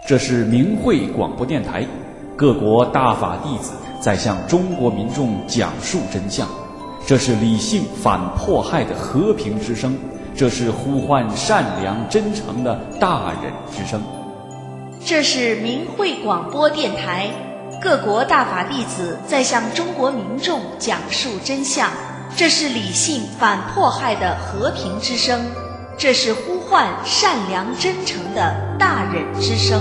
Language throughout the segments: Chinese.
这是明慧广播电台，各国大法弟子在向中国民众讲述真相。这是理性反迫害的和平之声，这是呼唤善良真诚的大忍之声。 这是明慧广播电台，各国大法弟子在向中国民众讲述真相。这是理性反迫害的和平之声，这是呼唤善良真诚的大忍之声。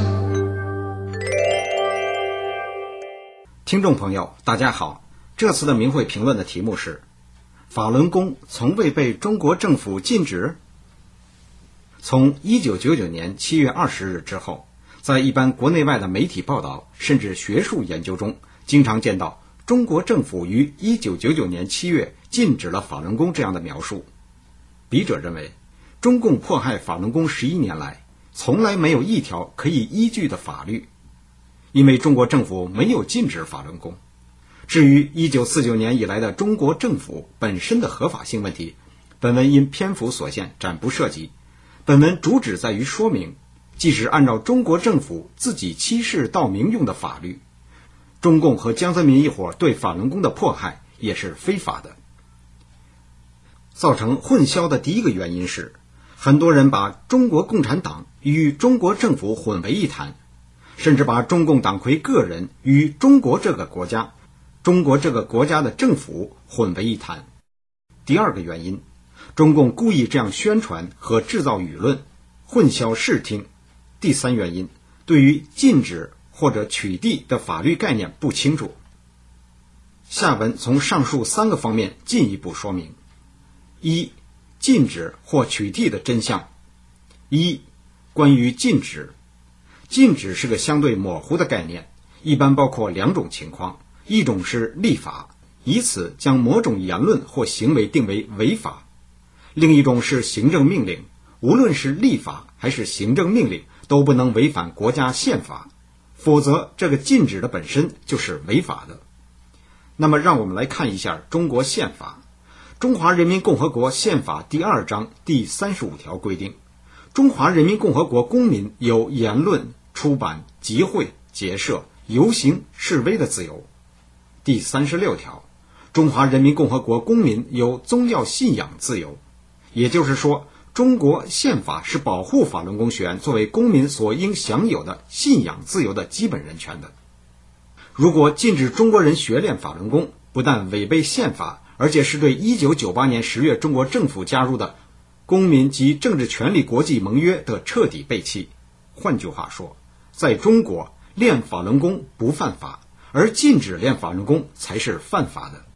听众朋友大家好，这次的明慧评论的题目是法轮功从未被中国政府禁止。从1999年7月20日之后，在一般国内外的媒体报道甚至学术研究中，经常见到中国政府于1999年7月禁止了法轮功这样的描述。笔者认为，中共迫害法轮功11年来，从来没有一条可以依据的法律，因为中国政府没有禁止法轮功。至于1949年以来的中国政府本身的合法性问题，本文因篇幅所限暂不涉及。本文主旨在于说明，即使按照中国政府自己欺世盗名用的法律，中共和江泽民一伙对法轮功的迫害也是非法的。造成混淆的第一个原因是，很多人把中国共产党与中国政府混为一谈，甚至把中共党魁个人与中国这个国家的政府混为一谈。第二个原因，中共故意这样宣传和制造舆论，混淆视听。第三原因，对于禁止或者取缔的法律概念不清楚。下文从上述三个方面进一步说明。一、禁止或取缔的真相。一、关于禁止。禁止是个相对模糊的概念，一般包括两种情况，一种是立法，以此将某种言论或行为定为违法；另一种是行政命令，无论是立法还是行政命令都不能违反国家宪法，否则这个禁止的本身就是违法的。那么让我们来看一下中国宪法。中华人民共和国宪法第2章第35条规定，中华人民共和国公民有言论、出版、集会、结社、游行、示威的自由。第36条，中华人民共和国公民有宗教信仰自由。也就是说，中国宪法是保护法轮功学员作为公民所应享有的信仰自由的基本人权的。如果禁止中国人学练法轮功，不但违背宪法，而且是对1998年10月中国政府加入的公民及政治权利国际盟约的彻底背弃。换句话说，在中国练法轮功不犯法，而禁止练法轮功才是犯法的。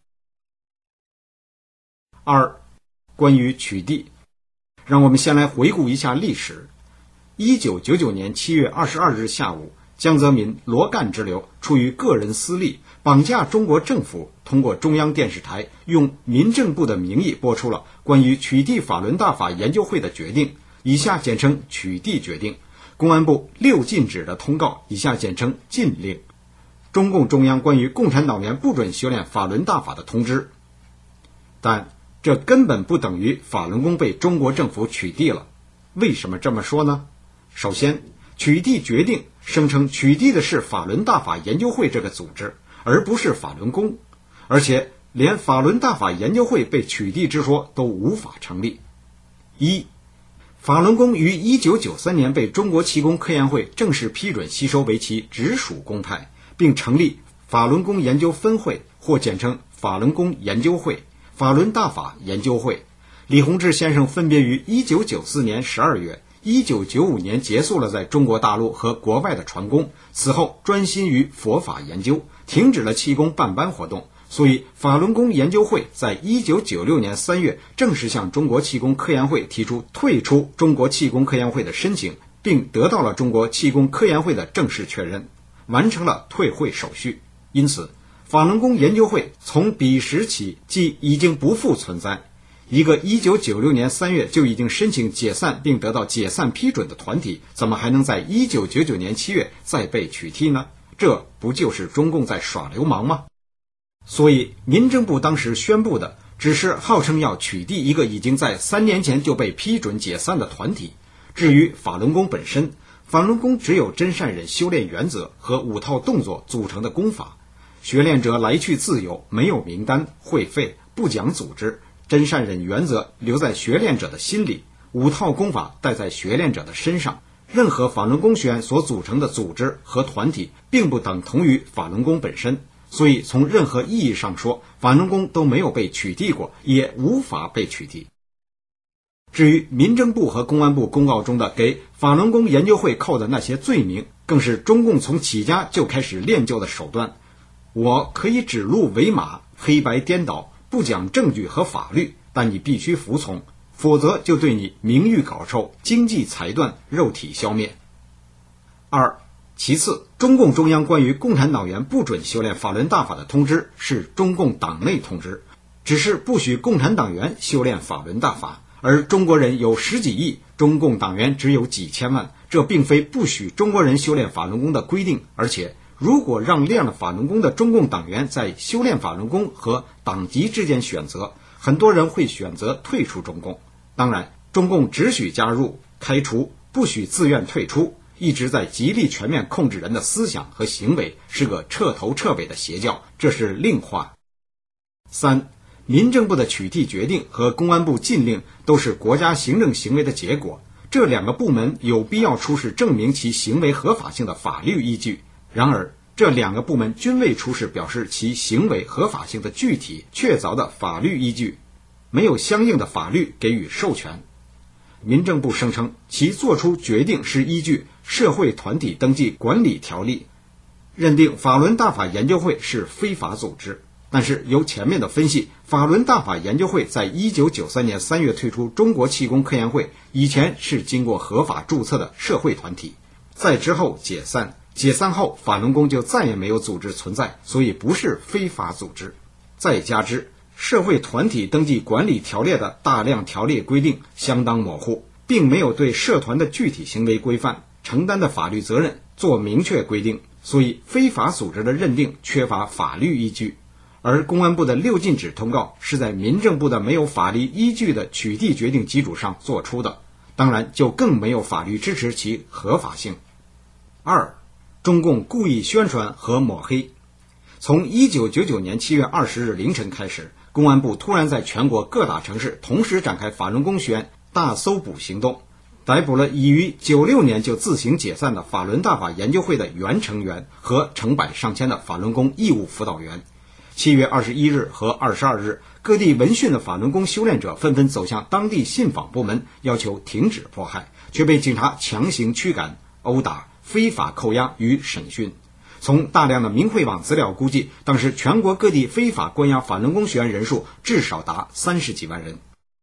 二、关于取缔。让我们先来回顾一下历史。1999年7月22日下午，江泽民、罗干之流出于个人私利，绑架中国政府，通过中央电视台用民政部的名义播出了关于取缔法轮大法研究会的决定，以下简称取缔决定；公安部6禁止的通告，以下简称禁令；中共中央关于共产党员不准修炼法轮大法的通知。但这根本不等于法轮功被中国政府取缔了。为什么这么说呢？首先，取缔决定声称取缔的是法轮大法研究会这个组织，而不是法轮功，而且连法轮大法研究会被取缔之说都无法成立。一、法轮功于1993年被中国气功科研会正式批准吸收为其直属公派，并成立法轮功研究分会，或简称法轮功研究会、法轮大法研究会。李洪志先生分别于1994年12月、1995年结束了在中国大陆和国外的传功，此后专心于佛法研究，停止了气功办班活动，所以法轮功研究会在1996年3月正式向中国气功科研会提出退出中国气功科研会的申请，并得到了中国气功科研会的正式确认，完成了退会手续。因此，法轮功研究会从彼时起即已经不复存在。一个1996年3月就已经申请解散并得到解散批准的团体，怎么还能在1999年7月再被取缔呢？这不就是中共在耍流氓吗？所以民政部当时宣布的只是号称要取缔一个已经在3年前就被批准解散的团体。至于法轮功本身， 法轮功只有真善忍修炼原则和5套动作组成的功法，学练者来去自由，没有名单会费，不讲组织，真善忍原则留在学练者的心里，5套功法带在学练者的身上。任何法轮功学员所组成的组织和团体并不等同于法轮功本身，所以从任何意义上说，法轮功都没有被取缔过，也无法被取缔。至于民政部和公安部公告中的给法轮功研究会扣的那些罪名，更是中共从起家就开始练就的手段。我可以指鹿为马，黑白颠倒，不讲证据和法律，但你必须服从，否则就对你名誉搞臭，经济裁断，肉体消灭。其次，中共中央关于共产党员不准修炼法轮大法的通知是中共党内通知，只是不许共产党员修炼法轮大法，而中国人有10几亿，中共党员只有几千万，这并非不许中国人修炼法轮功的规定，而且如果让练了法轮功的中共党员在修炼法轮功和党籍之间选择，很多人会选择退出中共。当然，中共只许加入、开除，不许自愿退出，一直在极力全面控制人的思想和行为，是个彻头彻尾的邪教，这是另话。民政部的取缔决定和公安部禁令都是国家行政行为的结果，这2个部门有必要出示证明其行为合法性的法律依据，然而这2个部门均未出示表示其行为合法性的具体确凿的法律依据，没有相应的法律给予授权。民政部声称其作出决定是依据社会团体登记管理条例，认定法轮大法研究会是非法组织。但是由前面的分析，法轮大法研究会在1993年3月退出中国气功科研会，以前是经过合法注册的社会团体，在之后解散，解散后法轮功就再也没有组织存在，所以不是非法组织。再加之社会团体登记管理条例的大量条例规定相当模糊，并没有对社团的具体行为规范、承担的法律责任做明确规定，所以非法组织的认定缺乏法律依据。而公安部的6禁止通告是在民政部的没有法律依据的取缔决定基础上做出的，当然就更没有法律支持其合法性。中共故意宣传和抹黑。从1999年7月20日凌晨开始，公安部突然在全国各大城市同时展开法轮功学员大搜捕行动，逮捕了已于96年就自行解散的法轮大法研究会的原成员和成百上千的法轮功义务辅导员。7月21日和22日，各地闻讯的法轮功修炼者纷纷走向当地信访部门，要求停止迫害，却被警察强行驱赶、殴打、非法扣押与审讯。从大量的明慧网资料估计，当时全国各地非法关押法轮功学员人数至少达30几万人。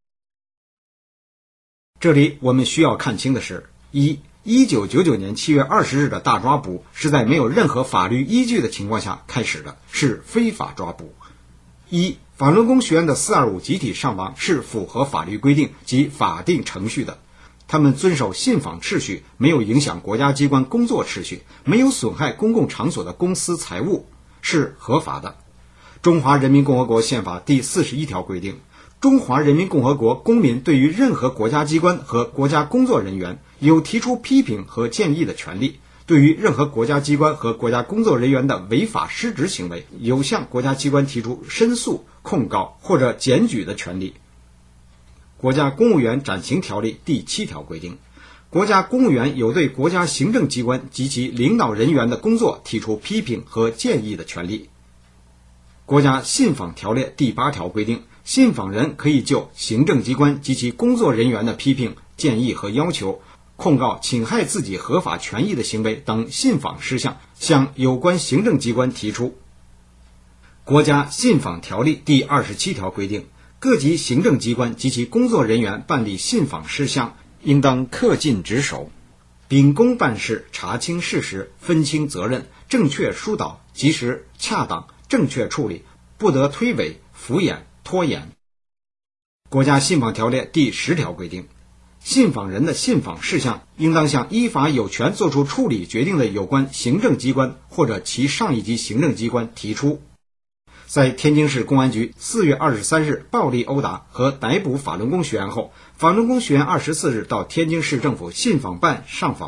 这里我们需要看清的是，1999年7月20日的大抓捕是在没有任何法律依据的情况下开始的，是非法抓捕。法轮功学员的425集体上访是符合法律规定及法定程序的，他们遵守信访秩序，没有影响国家机关工作秩序，没有损害公共场所的公私财物，是合法的。中华人民共和国宪法第41条规定，中华人民共和国公民对于任何国家机关和国家工作人员有提出批评和建议的权利，对于任何国家机关和国家工作人员的违法失职行为，有向国家机关提出申诉、控告或者检举的权利。国家公务员暂行条例第7条规定，国家公务员有对国家行政机关及其领导人员的工作提出批评和建议的权利。国家信访条例第8条规定，信访人可以就行政机关及其工作人员的批评、建议和要求，控告侵害自己合法权益的行为等信访事项，向有关行政机关提出。国家信访条例第27条规定，各级行政机关及其工作人员办理信访事项，应当恪尽职守，秉公办事，查清事实，分清责任，正确疏导，及时恰当正确处理，不得推诿、敷衍、拖延。国家信访条例第10条规定，信访人的信访事项应当向依法有权作出处理决定的有关行政机关或者其上一级行政机关提出。在天津市公安局4月23日暴力殴打和逮捕法轮功学员后，法轮功学员24日到天津市政府信访办上访，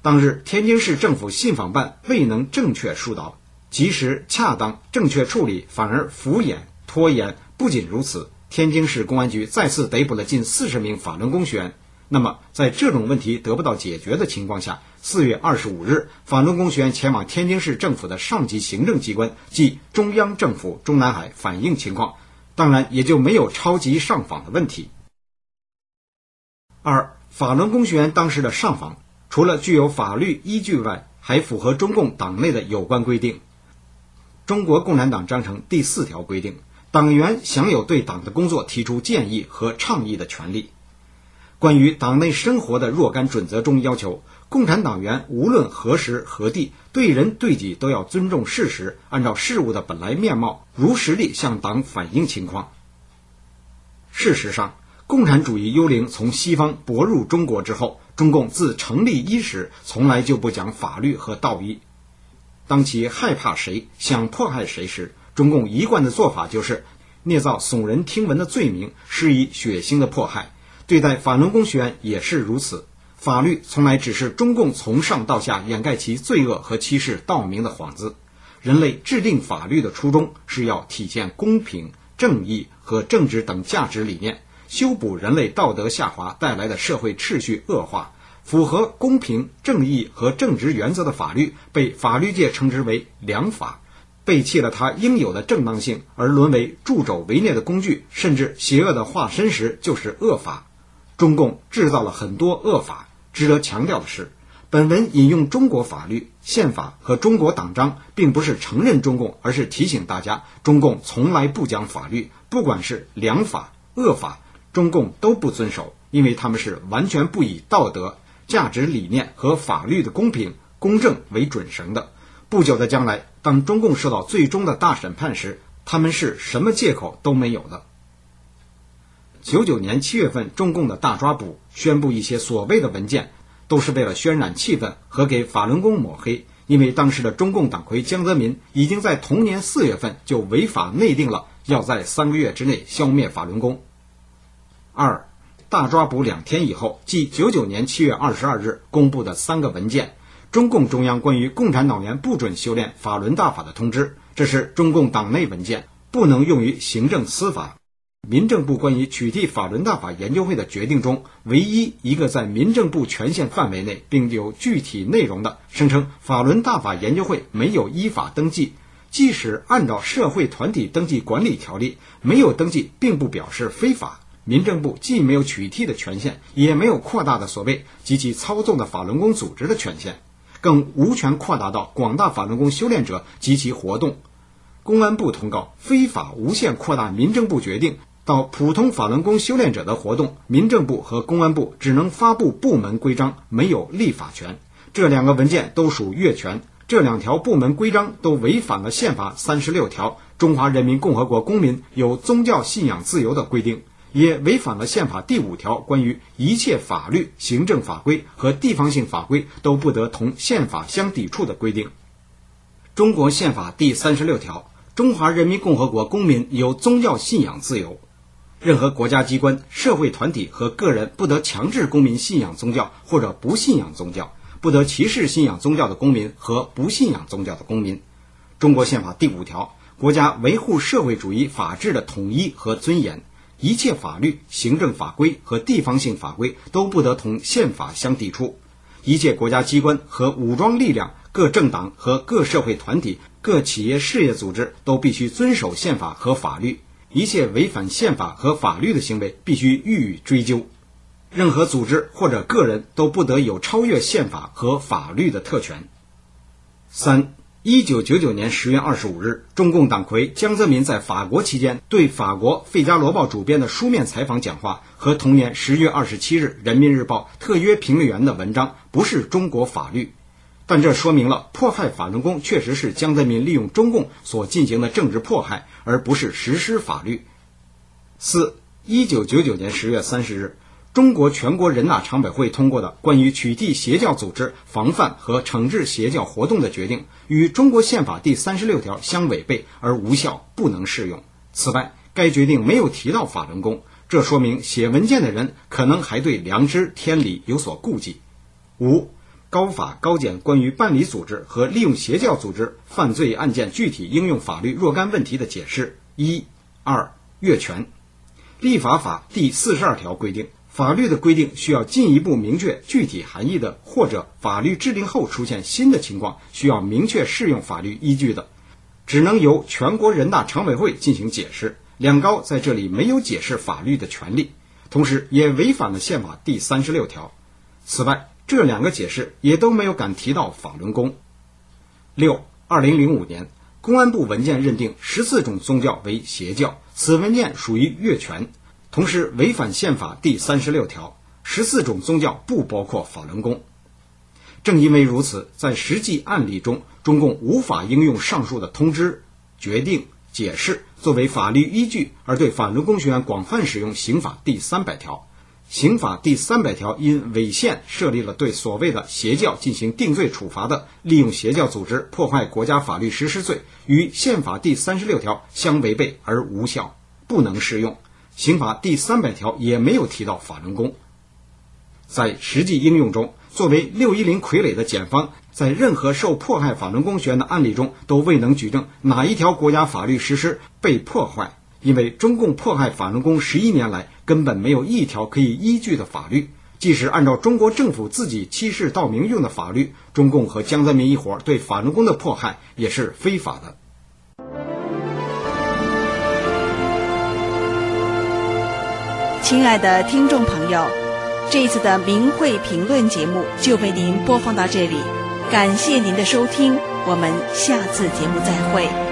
当日天津市政府信访办未能正确疏导，及时恰当正确处理，反而敷衍拖延。不仅如此，天津市公安局再次逮捕了近40名法轮功学员。那么在这种问题得不到解决的情况下，4月25日法轮功学员前往天津市政府的上级行政机关，即中央政府中南海反映情况，当然也就没有超级上访的问题。二、法轮功学员当时的上访除了具有法律依据外，还符合中共党内的有关规定。中国共产党章程第4条规定，党员享有对党的工作提出建议和倡议的权利。关于党内生活的若干准则中要求，共产党员无论何时何地，对人对己都要尊重事实，按照事物的本来面貌，如实地向党反映情况。事实上，共产主义幽灵从西方泊入中国之后，中共自成立伊始从来就不讲法律和道义。当其害怕谁，想迫害谁时，中共一贯的做法就是捏造耸人听闻的罪名，施以血腥的迫害。对待法轮功学员也是如此，法律从来只是中共从上到下掩盖其罪恶和欺世盗名的幌子。人类制定法律的初衷是要体现公平、正义和正直等价值理念，修补人类道德下滑带来的社会秩序恶化。符合公平、正义和正直原则的法律被法律界称之为良法，背弃了它应有的正当性而沦为助纣为虐的工具，甚至邪恶的化身时就是恶法。中共制造了很多恶法。值得强调的是，本文引用中国法律、宪法和中国党章，并不是承认中共，而是提醒大家，中共从来不讲法律，不管是良法、恶法，中共都不遵守，因为他们是完全不以道德、价值理念和法律的公平、公正为准绳的。不久的将来，当中共受到最终的大审判时，他们是什么借口都没有的。99年7月份，中共的大抓捕宣布一些所谓的文件，都是为了渲染气氛和给法轮功抹黑，因为当时的中共党魁江泽民已经在同年4月份就违法内定了要在3个月之内消灭法轮功。二、大抓捕2天以后，即99年7月22日公布的3个文件，中共中央关于共产党员不准修炼法轮大法的通知，这是中共党内文件，不能用于行政司法。民政部关于取缔法轮大法研究会的决定中，唯一一个在民政部权限范围内并有具体内容的，声称法轮大法研究会没有依法登记，即使按照社会团体登记管理条例，没有登记并不表示非法。民政部既没有取缔的权限，也没有扩大的所谓及其操纵的法轮功组织的权限，更无权扩大到广大法轮功修炼者及其活动。公安部通告，非法无限扩大民政部决定到普通法轮功修炼者的活动，民政部和公安部只能发布部门规章，没有立法权。这2个文件都属越权，这2条部门规章都违反了宪法36条中华人民共和国公民有宗教信仰自由的规定，也违反了宪法第5条关于一切法律、行政法规和地方性法规都不得同宪法相抵触的规定。中国宪法第36条，中华人民共和国公民有宗教信仰自由。任何国家机关、社会团体和个人不得强制公民信仰宗教或者不信仰宗教，不得歧视信仰宗教的公民和不信仰宗教的公民。中国宪法第5条，国家维护社会主义法治的统一和尊严，一切法律、行政法规和地方性法规都不得同宪法相抵触。一切国家机关和武装力量、各政党和各社会团体、各企业事业组织都必须遵守宪法和法律。一切违反宪法和法律的行为必须予以追究。任何组织或者个人都不得有超越宪法和法律的特权。3、1999年10月25日，中共党魁江泽民在法国期间对法国《费加罗报》主编的书面采访讲话和同年10月27日《人民日报》特约评论员的文章不是中国法律，但这说明了迫害法轮功确实是江泽民利用中共所进行的政治迫害，而不是实施法律。4、1999年10月30日，中国全国人大常委会通过的关于取缔邪教组织、防范和惩治邪教活动的决定，与中国宪法第36条相违背而无效，不能适用。此外，该决定没有提到法轮功，这说明写文件的人可能还对良知、天理有所顾忌。5、 高法高检关于办理组织和利用邪教组织犯罪案件具体应用法律若干问题的解释。1、2、越权。立法法第42条规定，法律的规定需要进一步明确具体含义的，或者法律制定后出现新的情况需要明确适用法律依据的，只能由全国人大常委会进行解释。两高在这里没有解释法律的权利，同时也违反了宪法第36条。此外，这两个解释也都没有敢提到法轮功。6、2005年，公安部文件认定14种宗教为邪教，此文件属于越权，同时违反宪法第36条，14种宗教不包括法轮功。正因为如此，在实际案例中，中共无法应用上述的通知、决定、解释作为法律依据，而对法轮功学员广泛使用刑法第300条。刑法第300条因违宪设立了对所谓的邪教进行定罪处罚的利用邪教组织破坏国家法律实施罪，与宪法第36条相违背而无效，不能适用。刑法第300条也没有提到法轮功。在实际应用中，作为610傀儡的检方，在任何受迫害法轮功学员的案例中都未能举证哪一条国家法律实施被破坏，因为中共迫害法轮功11年来根本没有一条可以依据的法律，即使按照中国政府自己欺世盗名用的法律，中共和江泽民一伙对法轮功的迫害也是非法的。 亲爱的听众朋友，这一次的明慧评论节目就为您播放到这里，感谢您的收听，我们下次节目再会。